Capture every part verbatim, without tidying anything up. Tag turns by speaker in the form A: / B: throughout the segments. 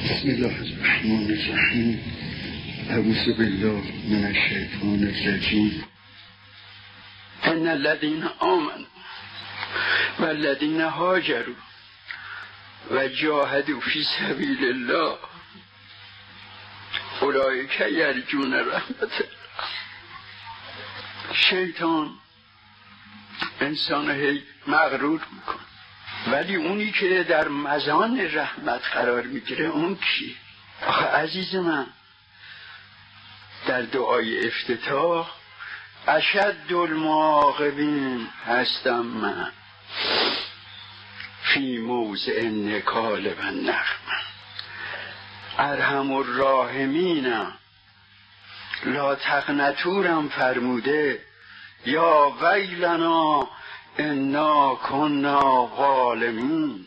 A: بسم الله الرحمن الرحیم. اعوذ بالله من الشیطان الرجیم.
B: ان الذين آمنوا والذين هاجروا وجاهدوا في سبيل الله اولئک یرجون رحمت الله. شیطان انسان هی مغرور میکنه، ولی اونی که در مزان رحمت قرار میگیره اون کی؟ آخه عزیز من، در دعای افتتاح اشد المعاقبین هستم من فی موضع نکال و نغمه، ارحم الراحمینم لا تقنطورم فرموده یا ویلنا انا کنا ظالمین.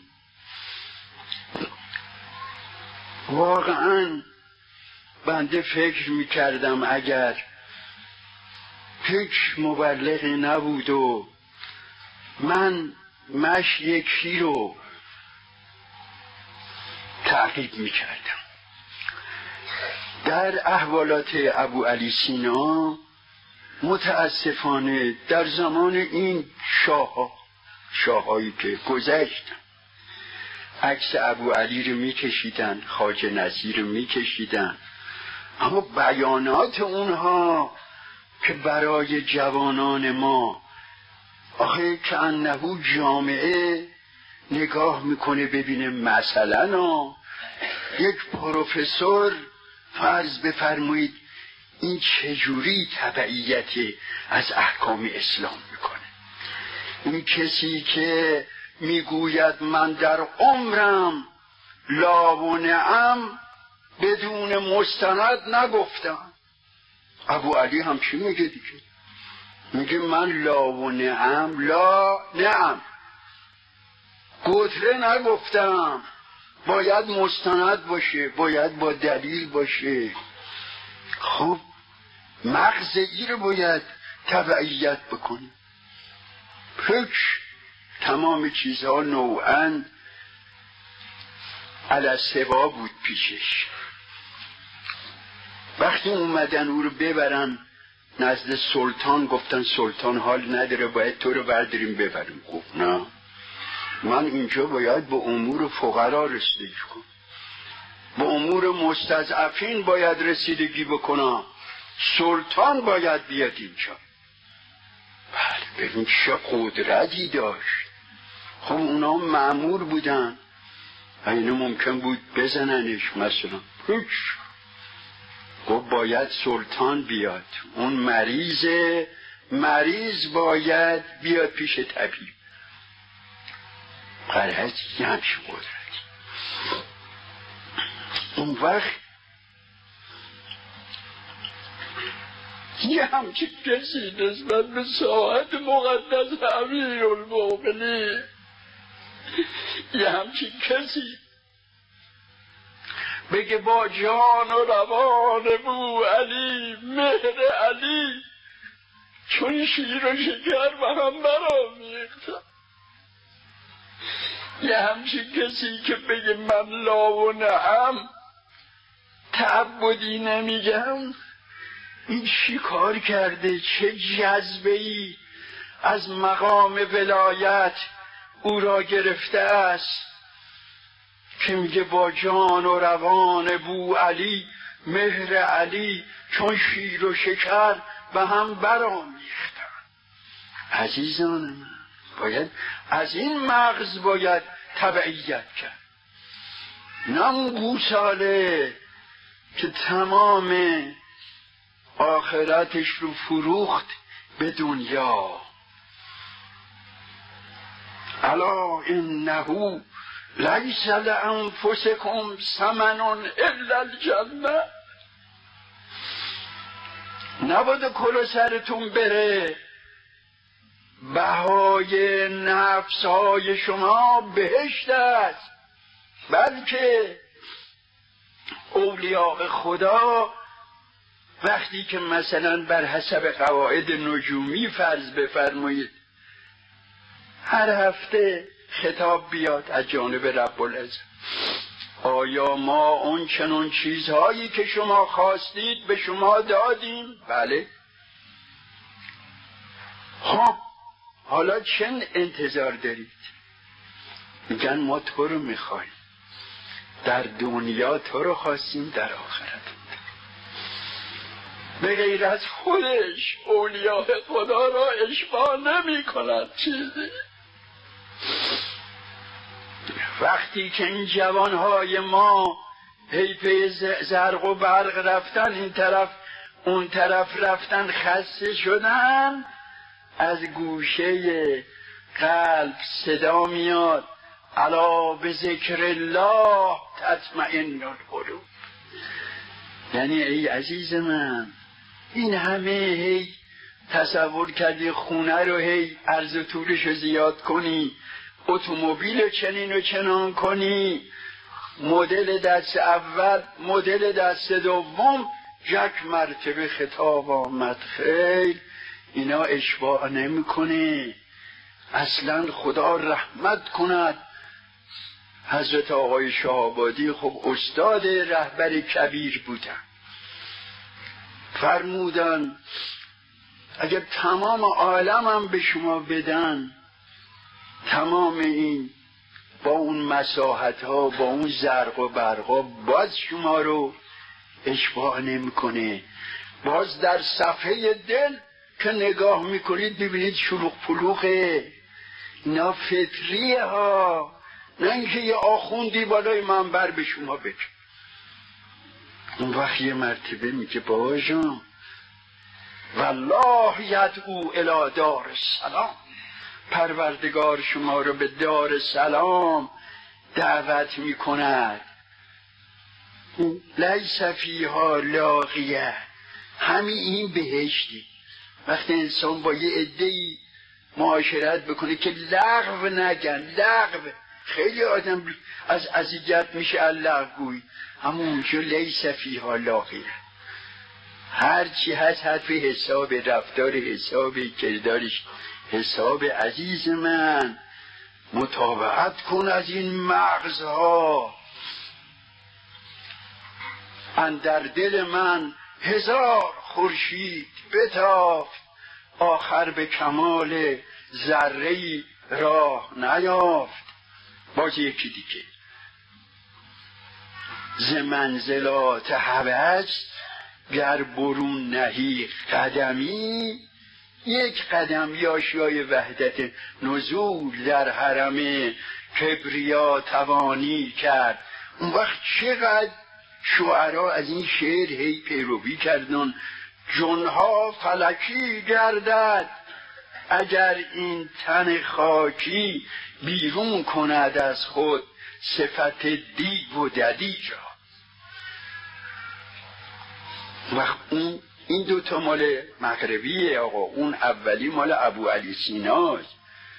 B: واقعا بنده فکر میکردم اگر هیچ مبلغی نبود و من مش یکی رو تعقیب میکردم. در احوالات ابو علی سینا متاسفانه در زمان این شاه شاهایی که گذشتن عکس ابو علی رو میکشیدن، خواجه نصیر رو میکشیدن، اما بیانات اونها که برای جوانان ما آخه که انهو جامعه نگاه میکنه ببینه مثلا یک پروفسور فرض بفرمایید این چجوری تبعیت از احکام اسلام میکنه. این کسی که میگوید من در عمرم لا و نعم بدون مستند نگفتم. ابو علی هم چی میگه دیگه؟ میگه من لا و نعم لا نعم گتره نگفتم، باید مستند باشه، باید با دلیل باشه. خب مغز ای رو باید تبعیت بکنه. هیچ تمام چیزها نوعاً علی سوا بود پیشش. وقتی اومدن او رو ببرن نزد سلطان، گفتن سلطان حال نداره باید تو رو برداریم ببریم. گفت نه، من اینجا باید به امور فقرا رسیدگی کنم، به امور مستضعفین باید رسیدگی بکنم، سلطان باید بیاد اینجا. بله، ببین چه قدرتی داشت. خب اونا مأمور بودن، اینو ممکن بود بزننش مثلا. هیچ، گفت باید سلطان بیاد، اون مریض مریض باید بیاد پیش طبیب. قرهت یه همچه قدرتی. اون وقت یه همچه کسی نسبت به ساعت مقدس امیرالمومنین، یه همچه کسی بگه با جان و روان بو علی مهر علی چون شیر و شکر به هم برآمیختم. یه همچه کسی که بگه من لا و نعم تعبدی نمیگم، این چی کار کرده؟ چه جذبه‌ای از مقام ولایت او را گرفته است که میگه با جان و روان بو علی مهر علی چون شیر و شکر به هم برآمیختن. عزیزان من، باید از این مغز باید تبعیت کرد. نه اون گوساله که تمام آخرتش رو فروخت به دنیا. الا انه لیس لانفسکم ثمن الا الجنه. نباید کل سرتون بره، بهای نفسهای شما بهشت است. بلکه اولیاء خدا وقتی که مثلا بر حسب قواعد نجومی فرض بفرمایید هر هفته خطاب بیاد از جانب رب العزت، آیا ما اون چنون چیزهایی که شما خواستید به شما دادیم؟ بله. ها حالا چه انتظار دارید؟ میگن ما تو رو میخوایم، در دنیا تو رو خواستیم، در آخرت به غیر از خودش اولیاء خدا را اشباع نمی کند چیزی. وقتی که این جوانهای ما پی پی زرق و برق رفتن، این طرف اون طرف رفتن، خسته شدن، از گوشه قلب صدا میاد الا به ذکر الله تطمئن القلوب. یعنی ای عزیز من، این همه هی تصور کردی خونه رو هی عرض و طولش رو زیاد کنی، اتومبیل چنین و چنان کنی، مدل دست اول مدل دست دوم یک مرتبه خطاب آمد خیل، اینا اشباع نمی کنه. اصلا خدا رحمت کند. حضرت آقای شاه‌آبادی خب استاد رهبر کبیر بودن، فرمودن اگر تمام عالمم به شما بدن، تمام این با اون مساحت ها با اون زرق و برق ها باز شما رو اشباع نمی کنه. باز در صفحه دل که نگاه میکنید ببینید شلوغ پلوغه، اینا فطریه ها، نه اینکه یه آخوندی بالای منبر به شما بگه. اون وقت یه مرتبه میگه بابا جان والله یدعو الی دار السلام، پروردگار شما رو به دار سلام دعوت میکند. لیس فیها لاغیه، همین این بهشتی. وقتی انسان با یه عده‌ای معاشرت بکنه که لغو نگن، لغو، خیلی آدم از اذیت میشه اللغوی، همونجا لیس فیها لاغیه، هرچی هست حرف حساب، رفتار حساب، کردارش حساب. عزیز من مطابقت کن از این مغزها. اندر دل من هزار خورشید بتافت، آخر به کمال ذره‌ای راه نیافت. باز یکی دیگه ز منزلات هوس گر برون نهی قدمی، یک قدم یاشیای وحدت نزول در حرم کبریا توانی کرد. اون وقت چقدر شعرا از این شعر هی پیروی کردن. جنها فلکی گردد اگر این تن خاکی، بیرون کند از خود صفت دیو و ددی را. وقت اون این دوتا مال مغربیه آقا، اون اولی مال ابو علی سیناست.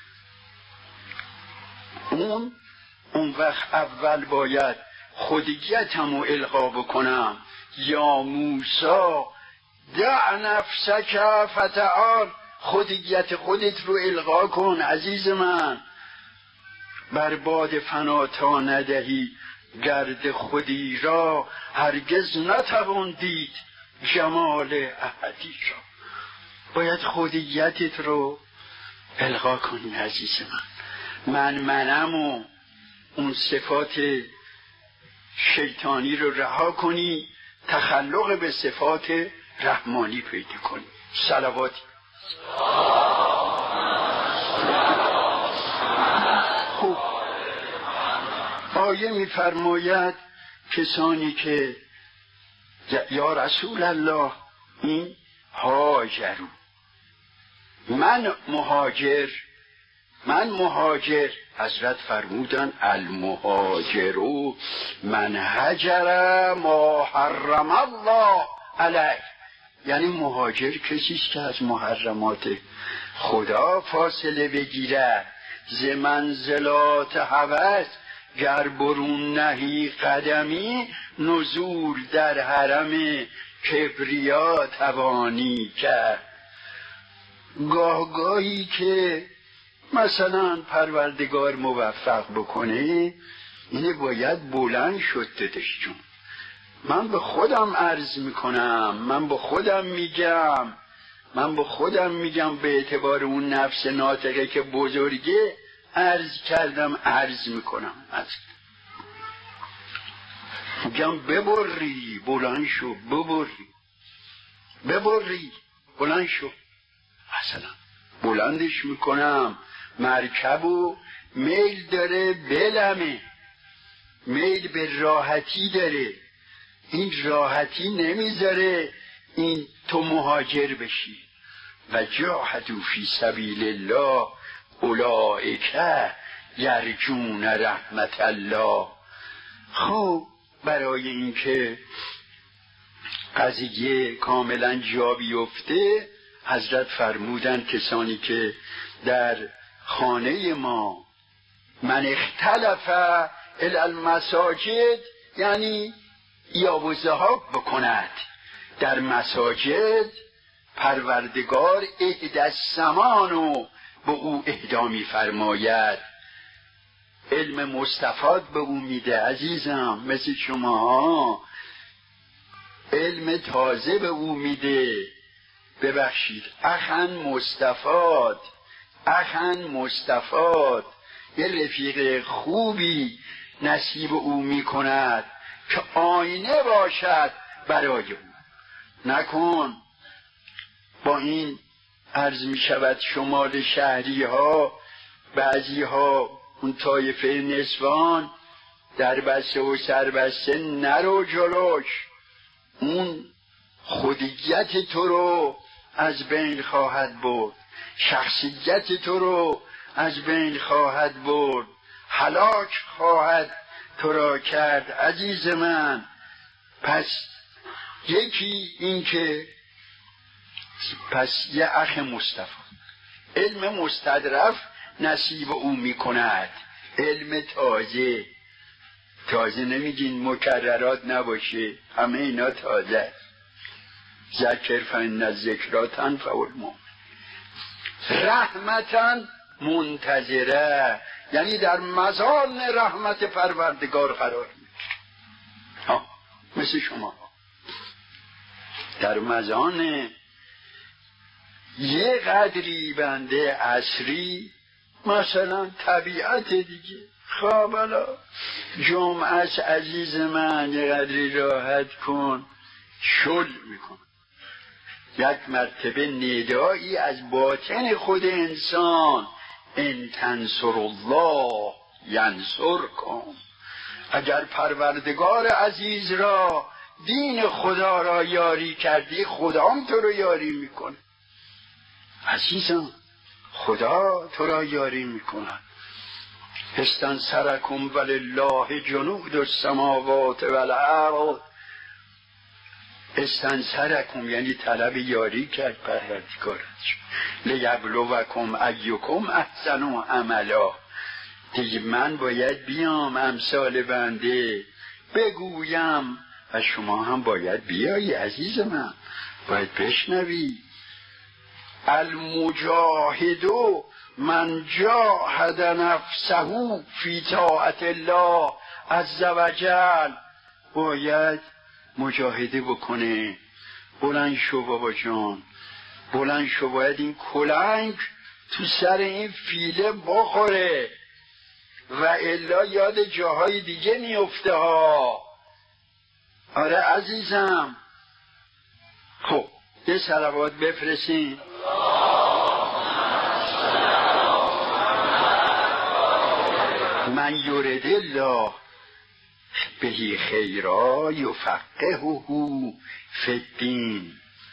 B: اون اون وقت اول باید خودیتم رو القا بکنم. یا موسی دع نفسک فتعال، خودیت خودت رو القا کن عزیز من. بر باد فنا تا ندهی گرد خودی را، هرگز نتوان دید جمال احدی را. باید خودیتت رو القا کنی عزیز من. من منم و اون صفات شیطانی رو رها کنی، تخلق به صفات رحمانی پیدا کنی. صلواتی. خوب آیه می‌فرماید کسانی که یا رسول الله این هاجرو، من مهاجر، من مهاجر، حضرت فرمودن المهاجرو من هجر ما حرم الله علیه، یعنی مهاجر کسیست که از محرمات خدا فاصله بگیره. ز منزلات هوس گر برون نهی قدمی، نزول در حرم کبریا توانی کرد. گاه گاهی که مثلا پروردگار موفق بکنه اینه باید بلند شد دادش جون. من به خودم عرض میکنم، من به خودم میگم، من به خودم میگم به اعتبار اون نفس ناطقه که بزرگه عرض کردم، عرض میکنم، عرض میگم ببری، بلند شو، ببری ببری، بلند شو. مثلا بلندش میکنم، مرکبو میل داره بلمه، میل به راحتی داره، این راحتی نمیذاره این تو مهاجر بشی. و جاهدوا فی سبیل الله اولئک یرجون رحمت الله. خب برای اینکه قضیه کاملا جا بیفته حضرت فرمودن کسانی که در خانه ما من اختلف الی المساجد، یعنی یا و ذهاب بکند در مساجد، پروردگار اهد السمانو به او اهدا می فرماید، علم مستفاد به او میده. عزیزم مثل شما علم تازه به او میده. ببخشید اخن مستفاد، اخن مستفاد، یه رفیق خوبی نصیب او میکند که آینه باشد برای او. نکن با این عرض می شود شمال شهری ها، بعضی ها اون طایفه نسوان در بسته و سربسته نرو جلوش، اون خودیت تو رو از بین خواهد برد، شخصیت تو رو از بین خواهد برد، هلاک خواهد تو را کرد. عزیز من پس یکی این که پس یه اخ مصطفی علم مستدرف نصیب او می کند، علم تازه. تازه نمیگین مکررات نباشه، همه اینا تازه. ذکر فإن الذکری تنفع المؤمنین. رحمتاً منتظره، یعنی در مزان رحمت پروردگار قرار میگیره. مثل شما در مزان یه قدری بنده عصری، مثلا طبیعت دیگه، خواب الا جمعه عزیز من یه قدری راحت کن، شل میکن. یک مرتبه ندایی از باطن خود انسان، ان تنصر الله ینصرکم. اگر پروردگار عزیز را، دین خدا را یاری کردی، خدا هم تو رو یاری میکنه. عزیزم خدا تو را یاری میکند. استنصرکم ولله جنود السماوات والارض. استنصرکم یعنی طلب یاری کرد پروردگارش. لیبلوکم ایکم احسن عملا. دیگه من باید بیام امثال بنده بگویم و شما هم باید بیایی. عزیز من باید بشنوی. المجاهد من جاهد نفسه فی طاعت الله عز وجل. باید مجاهده بکنه. بلند شو بابا جان، بلند شو، باید این کلنگ تو سر این فیله بخوره و الا یاد جاهای دیگه میفته ها. آره عزیزم. خب یه صلوات بفرستین. من یرید الله بهی خیرا یفقهه فی الدین.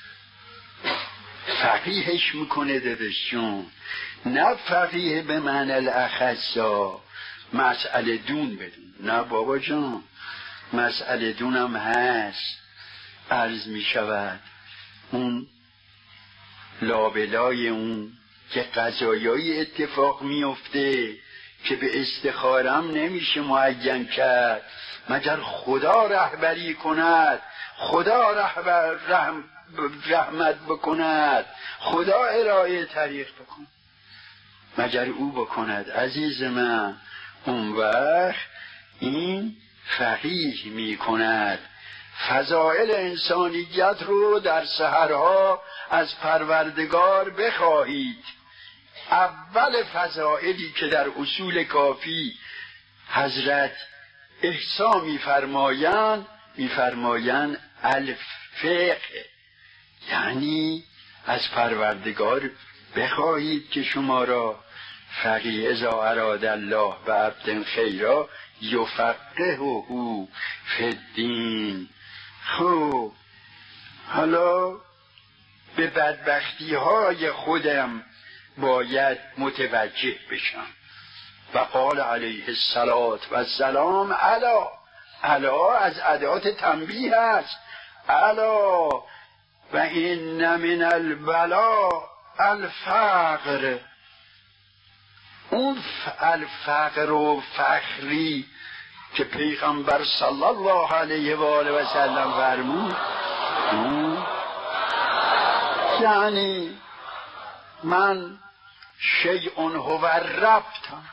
B: فقیهش میکنه دادشون، نه فقیه به معنی الاخصا، مسئله دون بدون. نه بابا جان، مسئله دونم هست. عرض میشود اون لابلای اون که قضایایی اتفاق میفته که به استخارم نمیشه معین کرد مگر خدا رهبری کند، خدا رهبر رحم رحمت بکند، خدا ارائه طریق بکند، مگر او بکند. عزیز من اون وقت این فقیه می کند. فضائل انسانیت رو در سحرها از پروردگار بخواهید. اول فضائلی که در اصول کافی حضرت احصا می‌فرمایند می‌فرمایند الفقه، یعنی از پروردگار بخواهید که شما را فقیه اذا اراد الله و عبد خیرا یفقهه فی الدین. خب حالا به بدبختی های خودم باید متوجه بشم. و قال علیه الصلاة و السلام الا، الا از ادات تنبیه است. الا و این من البلاء الفقر. اون الفقر و فخری که پیغمبر صلی الله علیه و آله و سلم فرمود، یعنی من شیء هو ربط،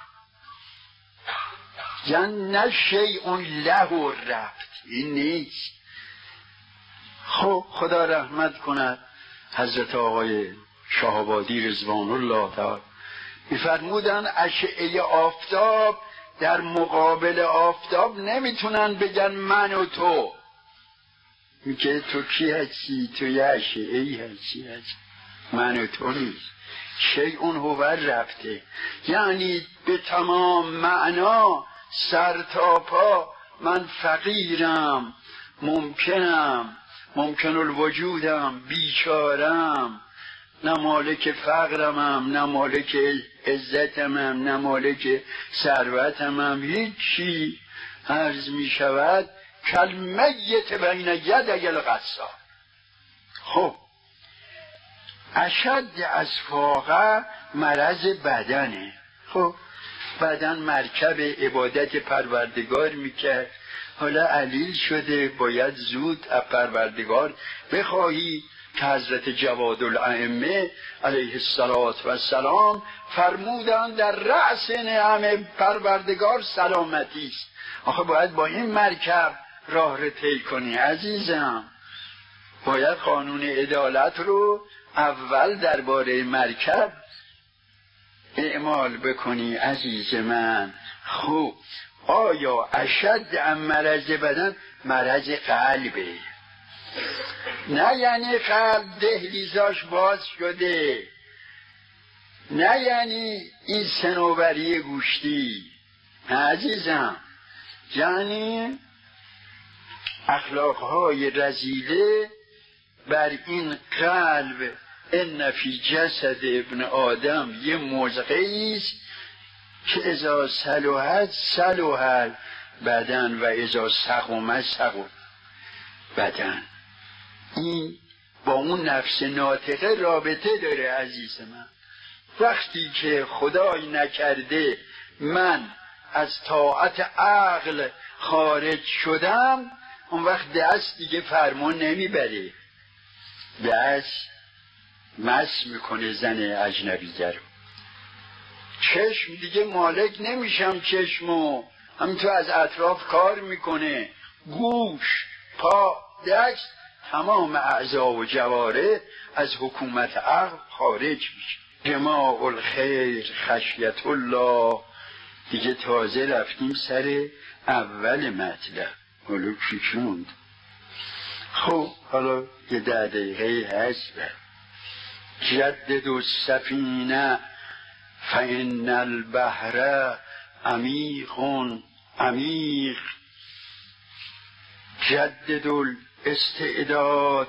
B: یعنی نه شیء له ربط، این نیست. خب خدا رحمت کند حضرت آقای شاه‌آبادی رضوان الله تعالی می‌فرمودن اشعه آفتاب در مقابل آفتاب نمیتونن بگن من و تو. میگه تو کی هستی؟ تو یه اشعه‌ای هستی، هستی من و تو نیست. شیء هو ربطه، یعنی به تمام معنا سر تا پا من فقیرم، ممکنم، ممکن الوجودم، بیچارم، نه مالک فقرمم، نه مالک عزتمم، نه مالک ثروتمم، هیچی. عرض می شود کالمیت بین یدی الغسال. خب اشد از فاقه مرض بدنه. خب بدن مرکب عبادت پروردگار میکرد، حالا علیل شده، باید زود از پروردگار بخواهی که حضرت جواد الائمه علیه الصلاة و السلام فرمودند در رأس نعم پروردگار سلامتی است. آخه باید با این مرکب راه رو طی کنی عزیزم. باید قانون عدالت رو اول درباره مرکب اعمال بکنی عزیز من. خب آیا اشد ام مرض بدن مرض قلبه؟ نه یعنی قلب دهلیزاش باز شده، نه یعنی این صنوبری گوشتی، نه عزیزم، یعنی اخلاقهای رذیله بر این قلب. ان فی جسد ابن آدم یه مزغه‌ای است که اذا صلحت صلح بدن و اذا سقم سقم بدن. این با اون نفس ناطقه رابطه داره عزیز من. وقتی که خدای نکرده من از طاعت عقل خارج شدم، اون وقت دست دیگه فرمان نمیبره، دست مس میکنه زن اجنبیه رو. چشم دیگه مالک نمیشم، چشمو همینطور از اطراف کار میکنه. گوش، پا، دست، تمام اعضا و جواره از حکومت عقل خارج میشه. جماع الخیر خشیت الله. دیگه تازه رفتیم سر اول مطلب، حالا چی شد؟ خب حالا یه ده دقیقه هست. جدد السفینه فإن البحر عمیق عمیق. جدد الاستعداد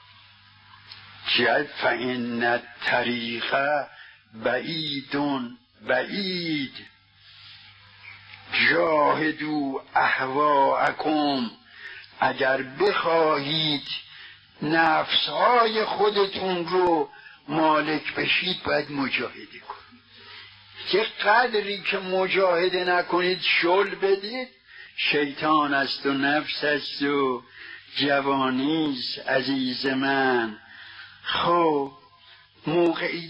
B: جد فإن الطریق بعید بعید. جاهدوا اهواءکم. اگر بخواهید نفسهای خودتون رو مالک بشید باید مجاهده کنید. که قدری که مجاهده نکنید شل بدید، شیطان است و نفس است و جوانیست عزیز من. خب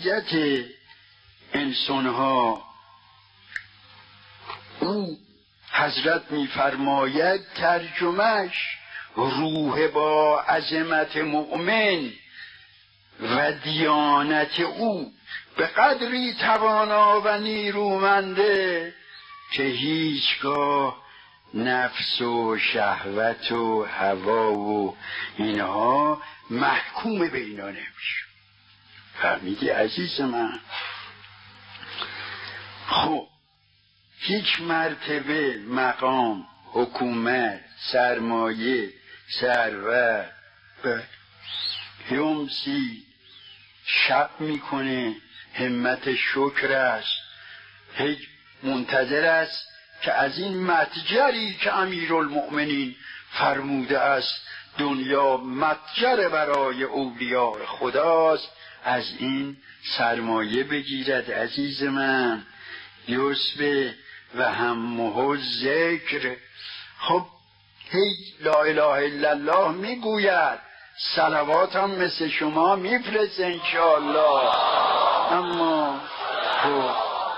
B: موقعیت انسان ها، او حضرت میفرماید ترجمهش روح با عظمت مؤمن و دیانت او به قدری توانا و نیرومنده که هیچگاه نفس و شهوت و هوا و اینها محکوم به اینا نمیشه. فهمیدی عزیز من؟ خب هیچ مرتبه مقام حکومت سرمایه ثروت یومسی شب میکنه همت شکر است، هیچ منتظر است که از این متجری که امیرالمؤمنین فرموده است دنیا متجر برای اولیاء خداست از این سرمایه بگیرد. عزیز من یسبه و همه ذکر. خب هیچ لا اله الا الله میگوید، صلوات هم مثل شما میفرسته انشاءالله. اما خب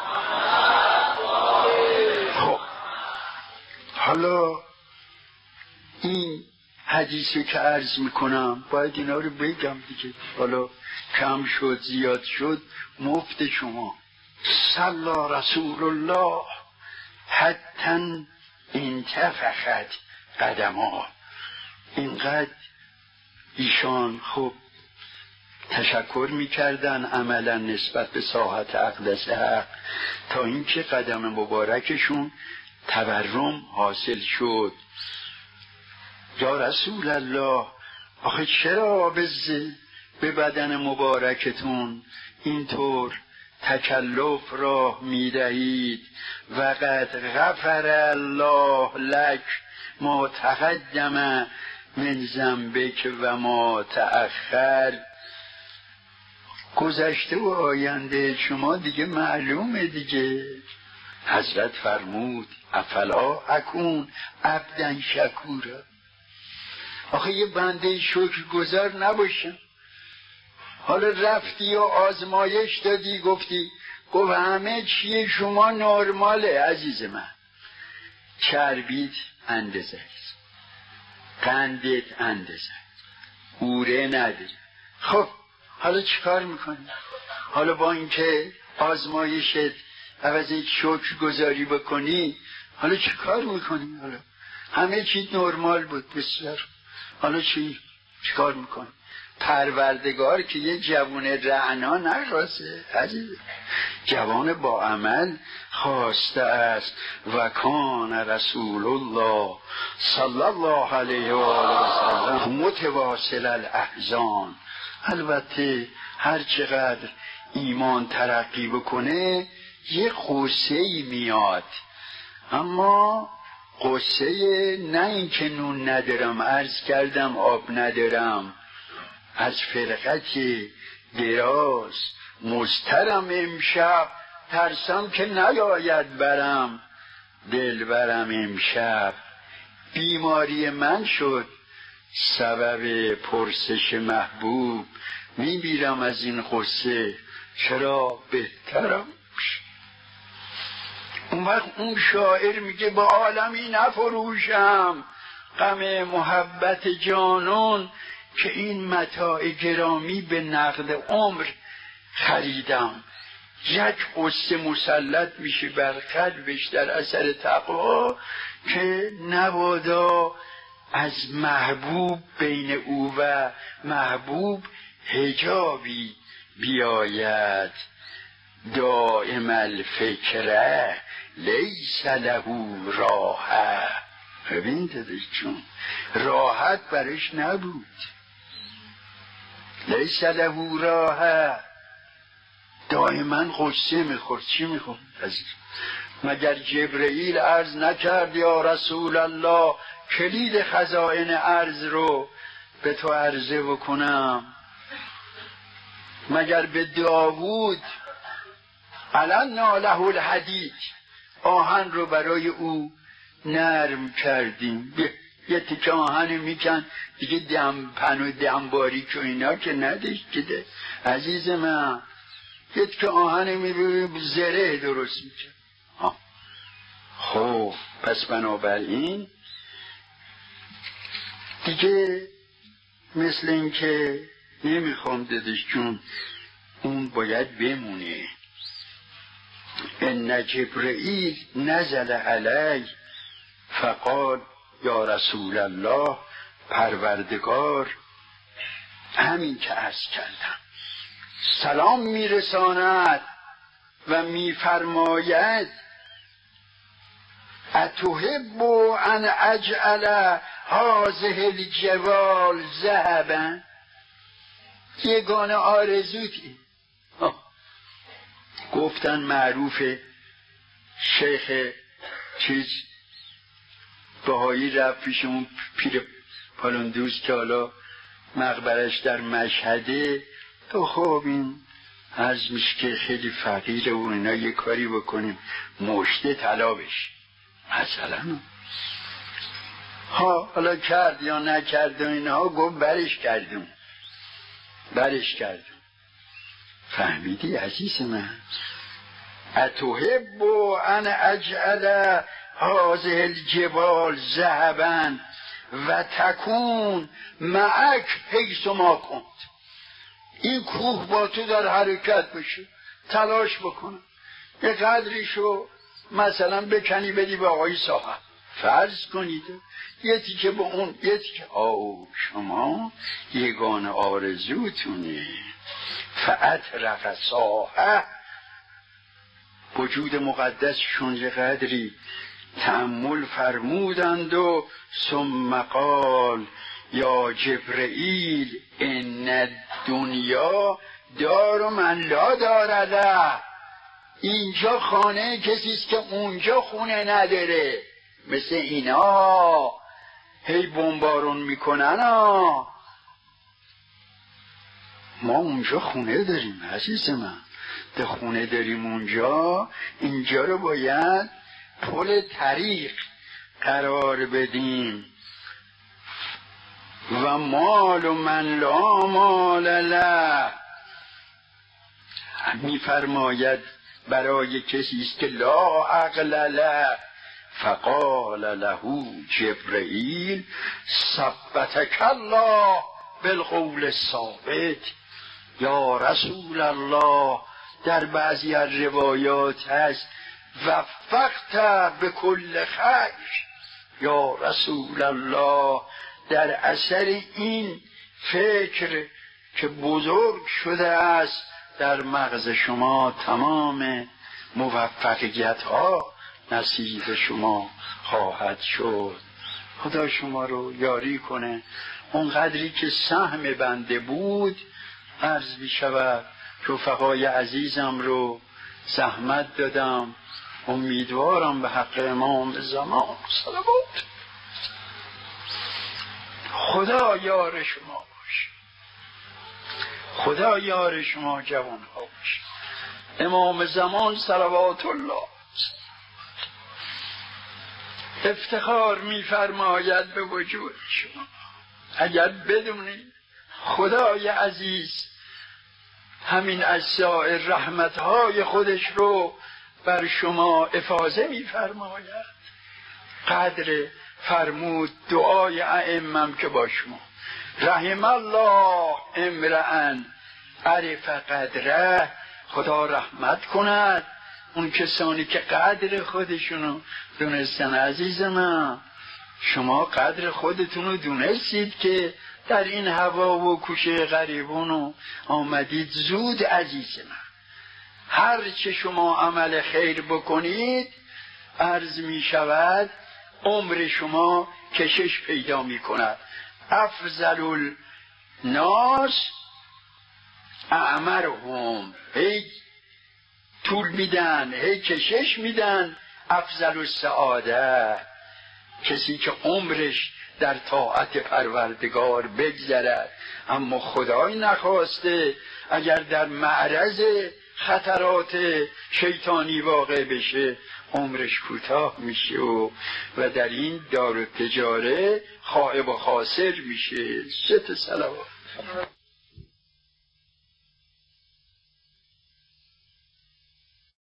B: خب حالا این حدیثی که عرض میکنم باید اینا رو بگم دیگه، حالا کم شد زیاد شد مفت شما. صلی رسول الله حتی انتفخت قدما. اینقدر ایشان خب تشکر میکردن عملا نسبت به ساحت اقدس حق تا اینکه قدم مبارکشون تورم حاصل شد. یا رسول الله آخه چرا به بدن مبارکتون اینطور تکلف راه میدهید؟ و قد غفر الله لک ما تقدم من ذنبک و ما تأخر. گذشته و آینده شما دیگه معلومه دیگه. حضرت فرمود افلا اکون عبدا شکورا. آخه یه بنده شکر گذار نباشم؟ حالا رفتی و آزمایش دادی گفتی گفت همه چیه شما نرماله. عزیز من چربیت اندازه است، قندت اندازه است، اوره نداری. خب حالا چیکار میکنی؟ حالا با اینکه آزمایشت عوض این شکر گذاری بکنی حالا چیکار میکنی؟ حالا همه چیز نرمال بود بسیار، حالا چی چیکار میکنی؟ پروردگار که یه جوان رعنا نخواسته عزیز، جوان با عمل خواسته است. و کان رسول الله صلی الله علیه و آله و سلم متواصل الاحزان. البته هر چقدر ایمان ترقی بکنه یه قصه‌ای میاد، اما قصه نه این که نون ندارم، عرض کردم آب ندارم، از فرقت دراز مضطرم امشب، ترسم که نیاید برم دلبرم امشب. بیماری من شد سبب پرسش محبوب، میمیرم از این قصه چرا بهترم. اون وقت اون شاعر میگه با عالمی نفروشم غم محبت جانون، که این متاع گرامی به نقد عمر خریدم. یک قصه مسلط میشه بر قلبش در اثر تقوا که نبادا از محبوب بین او و محبوب حجابی بیاید. دائم الفکره لیس له راحه. ببین دادش چون راحت برش نبود. لیس له راحه، دائما غصه میخورد. چی میخورد عزیز؟ مگر جبرئیل عرض نکرد یا رسول الله کلید خزائن ارض رو به تو عرضه بکنم؟ مگر به داوود علنا له الحدید، آهن رو برای او نرم کردیم. یه تیکه آهن میکن دیگه دمپن و دمباریک و اینا که نداشت که عزیز من. یه تیکه آهن میبینیم زره درست میکن. خب پس بنابراین دیگه مثل این که نمیخوام دادش جون اون باید بمونه. ان جبرئیل نزل علی فقال یا رسول الله، پروردگار همین که عرض کردم سلام میرساند و میفرماید اتحب ان اجعل هذه الجبال ذهبا، یگانه آرزوتی. گفتن معروف شیخ چیز بهایی رفت پیش اون پیر پالندوز که حالا مقبرش در مشهده، تو خب این عرض میشه که خیلی فقیره و اینا یه کاری بکنیم مشته طلا بشه مثلا. ها حالا کرد یا نکرد و اینها، گفت برش کردم برش کردم. فهمیدی عزیز من؟ اتحب ان اجعل هذه الجبال ذهبا و تکون معک حیث ما کنت، این کوه با تو در حرکت بشه، تلاش بکنه یه قدریشو مثلا بکنی بدی به آقای صاحب، فرض کنید یه تیکه به اون یه تیکه. آو شما یگانه آرزوتونه فأطرق ساحه، وجود مقدسشون یه قدری تأمل فرمودند و ثم قال یا جبرئیل ان الدنیا دار من لا دار له، اینجا خانه کسیست که اونجا خونه نداره. مثل اینا هی بمبارون میکنن ها. ما اونجا خونه داریم عزیز من، ده خونه داریم اونجا، اینجا رو باید پل طریق قرار بدیم. و مال و من لا مال له، میفرماید برای کسی است که لا عقل له. فقال له جبرئیل ثبتک الله بالقول الثابت. یا رسول الله، در بعضی از روایات هست وفقت به کل خیر. یا رسول الله، در اثر این فکر که بزرگ شده است در مغز شما تمام موفقیت ها نصیب شما خواهد شد. خدا شما رو یاری کنه. اون قدری که سهم بنده بود عرض می شود، رفقای عزیزم رو زحمت دادم، امیدوارم به حق امام زمان صلوات خدا یار شما باشه، خدا یار شما جوان ها باشه. امام زمان صلوات الله افتخار می‌فرماید به وجود شما. اگر بدونید خدای عزیز همین اجزای رحمتهای خودش رو بر شما افاضه می‌فرماید، قدر فرمود دعای ائمم که با شما رحم الله امرأ عرف قدره، خدا رحمت کند اون کسانی که قدر خودشونو دونستن. عزیز من، شما قدر خودتونو دونستید که در این هوا و کوشه غریبونو آمدید زود. عزیز من، هر چه شما عمل خیر بکنید عرض می شود عمر شما کشش پیدا می کند. افضل الناس اعمرهم، هی طول میدن هی کشش میدن. افضل السعاده، کسی که عمرش در طاعت پروردگار بگذرد اما خدای نخواسته اگر در معرض خطرات شیطانی واقع بشه عمرش کوتاه میشه و, و در این دار تجاره خائب و خاسر میشه. ست صلوات.